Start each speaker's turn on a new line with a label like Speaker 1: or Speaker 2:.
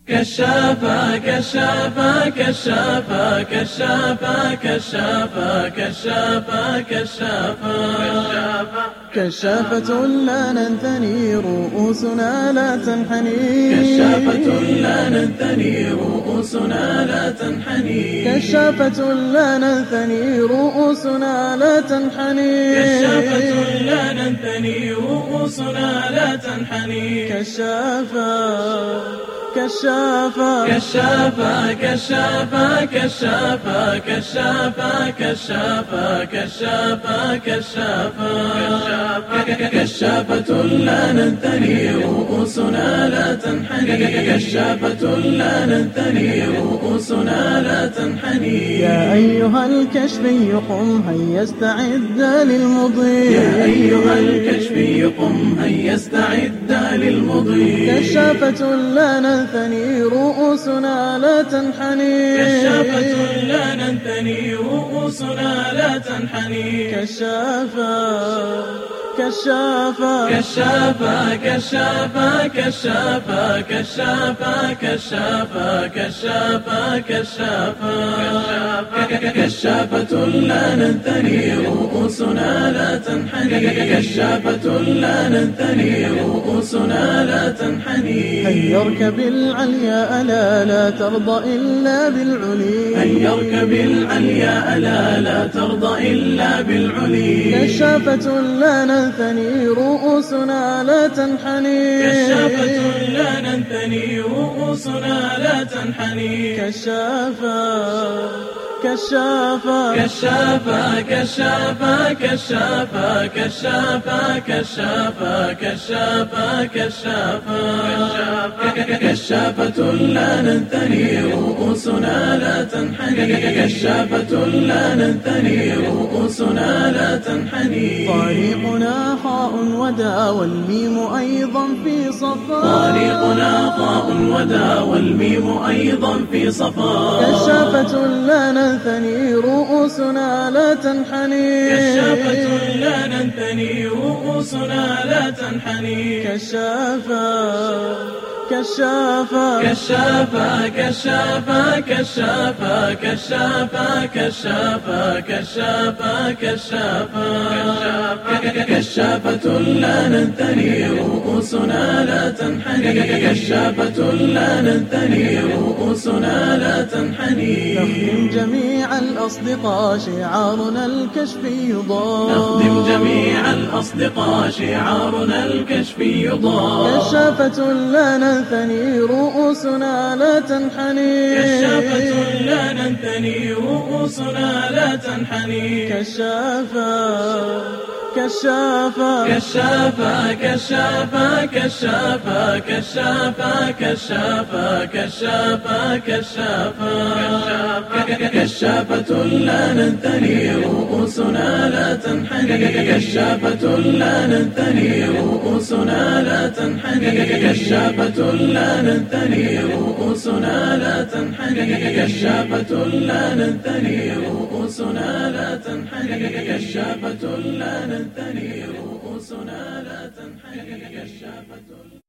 Speaker 1: كشافة كشافة كشافة كشافة كشافة كشافة كشافة
Speaker 2: كشافة لا ننثني رؤوسنا لا تنحني
Speaker 1: كشافة لا ننثني رؤوسنا لا تنحني
Speaker 2: كشافة لا ننثني رؤوسنا لا تنحني
Speaker 1: كشافة لا ننثني رؤوسنا لا تنحني
Speaker 2: كشافة كشافة
Speaker 1: كشافة كشافة كشافة كشافة كشافة كشافة كشافة كشافة لا ننثني رؤوسنا لا تنحني كشافة لا ننثني رؤوسنا لا تنحني
Speaker 2: يا أيها الكشفي قم هيا استعد للمضي
Speaker 1: يا أيها الكشفي قم هيا استعد للمضي
Speaker 2: كشافة لا ننثني رؤوسنا لا تنحني
Speaker 1: كشافة لا ننثني رؤوسنا لا تنحني
Speaker 2: كشافة كشافة
Speaker 1: كشافة كشافة كشافة كشافة كشافة كشافة كشافة كشافة لا ننثني رؤوسنا لا تنحني كشافة لا ننثني رؤوسنا لا تنحني
Speaker 2: هيا اركب العليا ألا لا ترضى إلا بالعلي
Speaker 1: هيا اركب العليا ألا لا ترضى إلا بالعلي
Speaker 2: كشافة لا ننثني رؤوسنا لا تنحني
Speaker 1: كشافة لا ننثني رؤوسنا لا تنحني
Speaker 2: كشافة كشافة
Speaker 1: كشافة كشافة كشافة كشافة كشافة كشافة كشافة كشافة لا ننثني رؤوسنا لا تنحني كشافة لا ننثني رؤوسنا لا تنحني
Speaker 2: طريقنا خاء وداء والميم أيضا في صفا
Speaker 1: طريقنا خاء وداء والميم أيضا في صفا
Speaker 2: كشافة لا ننثني رؤوسنا لا تنحني
Speaker 1: كشافة لا ننثني رؤوسنا لا تنحني
Speaker 2: كشافة كشافة
Speaker 1: كشافة كشافة كشافة كشافة كشافة كشافة كشافة كشافة لا ننثني رؤوسنا لا تنحني كشافة لا ننثني رؤوسنا لا تنحني
Speaker 2: نخدم جميع الأصدقاء شعارنا الكشفي ضاء
Speaker 1: نخدم جميع الأصدقاء شعارنا الكشفي ضاء
Speaker 2: كشافة لا ننثني رؤوسنا لا تنحني
Speaker 1: كشافة لا ننثني رؤوسنا لا تنحني
Speaker 2: كشافة كشافة
Speaker 1: كشافة كشافة كشافة كشافة كشافة كشافة كشافة كشافة لا ننثني رؤوسنا لا تنحني كشافة لا ننثني رؤوسنا لا تنحني كشافة لا ننثني رؤوسنا لا تنحني كشافة لا ننثني رؤوسنا لا تنحني كشافة لا ننثني رؤوسنا لا تنحني كشافة